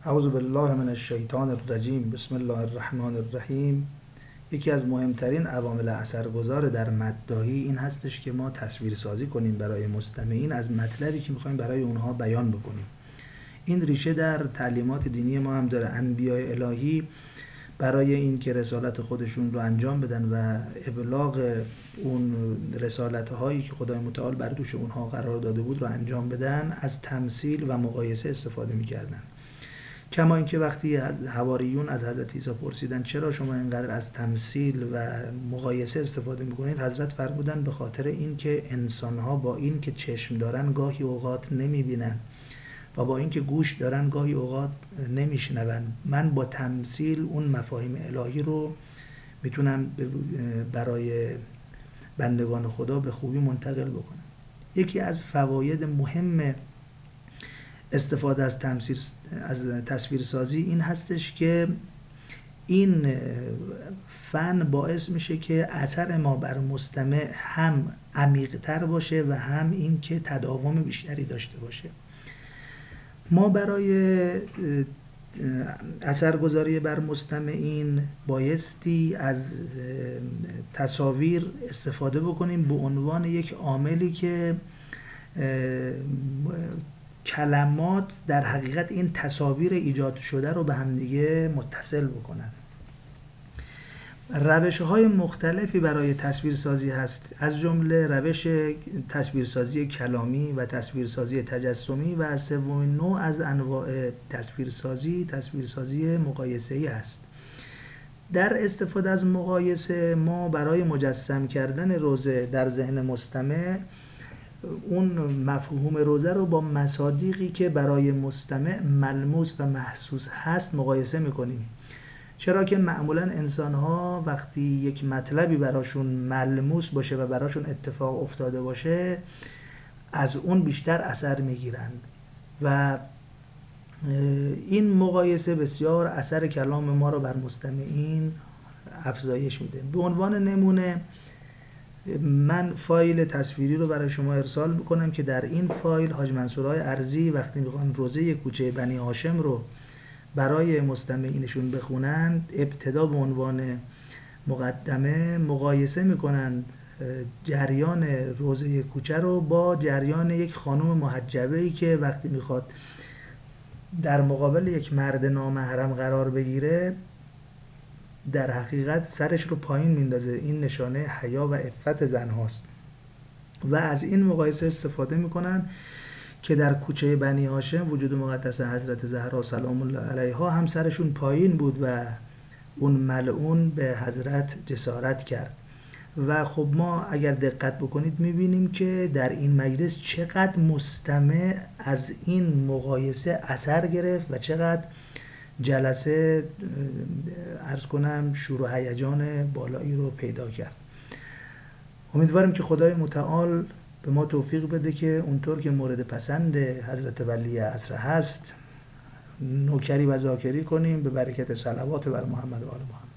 اعوذ بالله من الشیطان الرجیم. بسم الله الرحمن الرحیم. یکی از مهمترین عوامل اثرگذار در مداحی این هستش که ما تصویر سازی کنیم برای مستمعین از مطلبی که میخوایم برای اونها بیان بکنیم. این ریشه در تعلیمات دینی ما هم داره. انبیاء الهی برای این که رسالت خودشون رو انجام بدن و ابلاغ اون رسالت هایی که خدای متعال بر دوش اونها قرار داده بود رو انجام بدن، از تمثیل و مقایسه استفاده میکردن. کما اینکه وقتی حواریون از حضرت عیسی پرسیدن چرا شما اینقدر از تمثیل و مقایسه استفاده میکنید، حضرت فرمودن به خاطر اینکه انسانها با این که چشم دارن گاهی اوقات نمیبینن و با اینکه گوش دارن گاهی اوقات نمیشنون. من با تمثیل اون مفاهیم الهی رو میتونم برای بندگان خدا به خوبی منتقل بکنم. یکی از فواید مهم استفاده از تصویرسازی این هستش که این فن باعث میشه که اثر ما بر مستمع هم عمیق‌تر باشه و هم این که تداوم بیشتری داشته باشه. ما برای اثرگذاری بر مستمعین بایستی از تصاویر استفاده بکنیم به عنوان یک عاملی که کلمات در حقیقت این تصاویر ایجاد شده رو به همدیگه متصل بکنن. روش‌های مختلفی برای تصویرسازی هست، از جمله روش تصویرسازی کلامی و تصویرسازی تجسمی و سومین نوع از انواع تصویرسازی مقایسه‌ای است. در استفاده از مقایسه ما برای مجسم کردن روزه در ذهن مستمع اون مفهوم روزه رو با مصادیقی که برای مستمع ملموس و محسوس هست مقایسه میکنیم. چرا که معمولا انسان‌ها وقتی یک مطلبی براشون ملموس باشه و براشون اتفاق افتاده باشه از اون بیشتر اثر میگیرند و این مقایسه بسیار اثر کلام ما رو بر مستمعین افزایش میده. به عنوان نمونه من فایل تصویری رو برای شما ارسال میکنم که در این فایل حاج منصورای ارضی وقتی میخوان روزه کوچه بنی هاشم رو برای مستمعینشون بخونن، ابتدا به عنوان مقدمه مقایسه میکنن جریان روزه کوچه رو با جریان یک خانم محجبه‌ای که وقتی میخواد در مقابل یک مرد نامحرم قرار بگیره در حقیقت سرش رو پایین میندازه. این نشانه حیا و عفت زن هاست و از این مقایسه استفاده میکنن که در کوچه بنی هاشم وجود مقدس حضرت زهرا سلام الله علیها هم سرشون پایین بود و اون ملعون به حضرت جسارت کرد. و خب ما اگر دقت بکنید میبینیم که در این مجلس چقدر مستمع از این مقایسه اثر گرفت و چقدر جلسه عرض کنم شور و هیجان بالایی رو پیدا کرد. امیدواریم که خدای متعال به ما توفیق بده که اونطور که مورد پسند حضرت ولی عصر هست نوکری و ذاکری کنیم به برکت صلوات بر محمد و آل محمد.